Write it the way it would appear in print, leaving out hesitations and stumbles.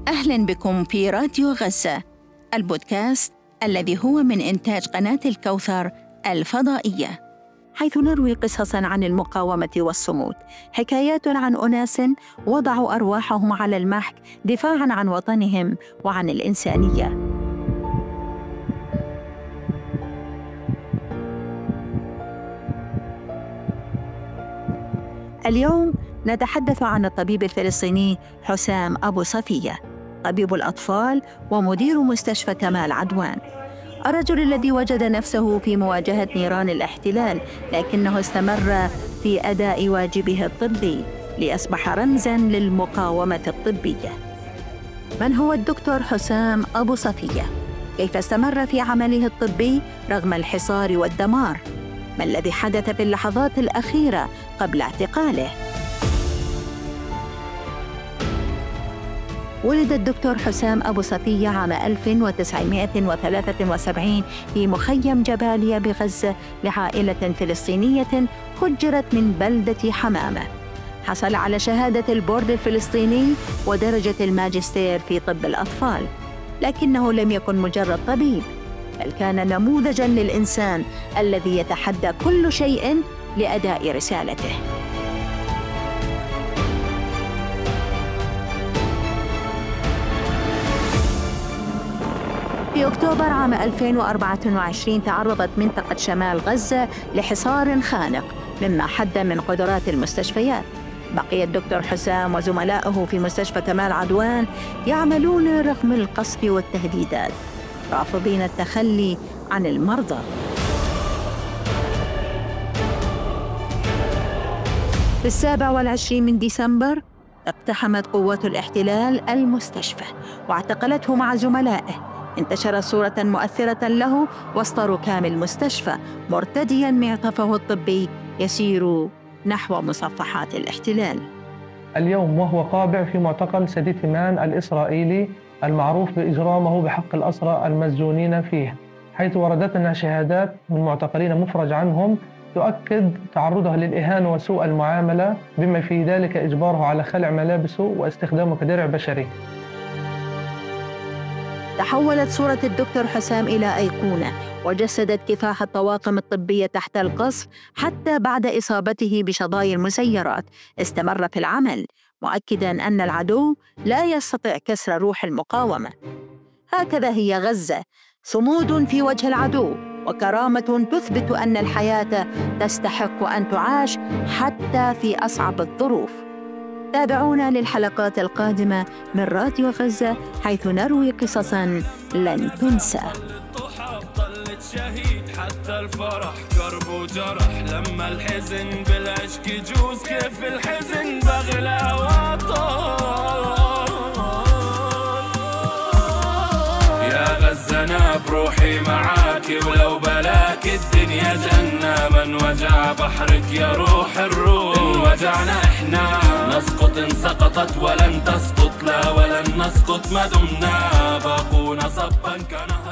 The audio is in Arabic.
أهلاً بكم في راديو غزة، البودكاست الذي هو من إنتاج قناة الكوثر الفضائية، حيث نروي قصصاً عن المقاومة والصمود، حكايات عن أناس وضعوا أرواحهم على المحك دفاعاً عن وطنهم وعن الإنسانية. اليوم نتحدث عن الطبيب الفلسطيني حسام أبو صفية، طبيب الأطفال ومدير مستشفى كمال عدوان، الرجل الذي وجد نفسه في مواجهة نيران الاحتلال، لكنه استمر في أداء واجبه الطبي ليصبح رمزاً للمقاومة الطبية. من هو الدكتور حسام أبو صفية؟ كيف استمر في عمله الطبي رغم الحصار والدمار؟ ما الذي حدث في اللحظات الأخيرة قبل اعتقاله؟ ولد الدكتور حسام أبو صفية عام 1973 في مخيم جباليا بغزة لعائلة فلسطينية هجرت من بلدة حمامة. حصل على شهادة البورد الفلسطيني ودرجة الماجستير في طب الأطفال، لكنه لم يكن مجرد طبيب، بل كان نموذجاً للإنسان الذي يتحدى كل شيء لأداء رسالته. في أكتوبر عام 2024 تعرضت منطقة شمال غزة لحصار خانق، مما حد من قدرات المستشفيات. بقي الدكتور حسام وزملائه في مستشفى كمال عدوان يعملون رغم القصف والتهديدات، رافضين التخلي عن المرضى. في 27 من ديسمبر اقتحمت قوات الاحتلال المستشفى واعتقلته مع زملائه. انتشرت صورة مؤثرة له وسط ركام المستشفى مرتدياً معطفه الطبي يسير نحو مصفحات الاحتلال. اليوم وهو قابع في معتقل سدي تيمان الإسرائيلي المعروف بإجرامه بحق الأسرى المسجونين فيه، حيث وردتنا شهادات من معتقلين مفرج عنهم تؤكد تعرضه للإهانة وسوء المعاملة، بما في ذلك إجباره على خلع ملابسه واستخدامه كدرع بشري. تحولت صورة الدكتور حسام إلى أيقونة، وجسدت كفاح الطواقم الطبية تحت القصف. حتى بعد إصابته بشظايا المسيرات استمر في العمل، مؤكداً أن العدو لا يستطيع كسر روح المقاومة. هكذا هي غزة، صمود في وجه العدو وكرامة تثبت أن الحياة تستحق أن تعاش حتى في أصعب الظروف. تابعونا للحلقات القادمة من راديو غزة، حيث نروي قصصاً لن تنسى. شهيد حتى الفرح كرب وجرح، لما الحزن بالعشق يجوز كيف الحزن بغلى وطول. يا غزة أنا بروحي معاكي، ولو بلاك الدنيا جنة، من وجع بحرك يا روح الروح، إن وجعنا إحنا نسقط إن سقطت ولن تسقط، لا ولن نسقط ما دمنا باقونا صبا كنهر.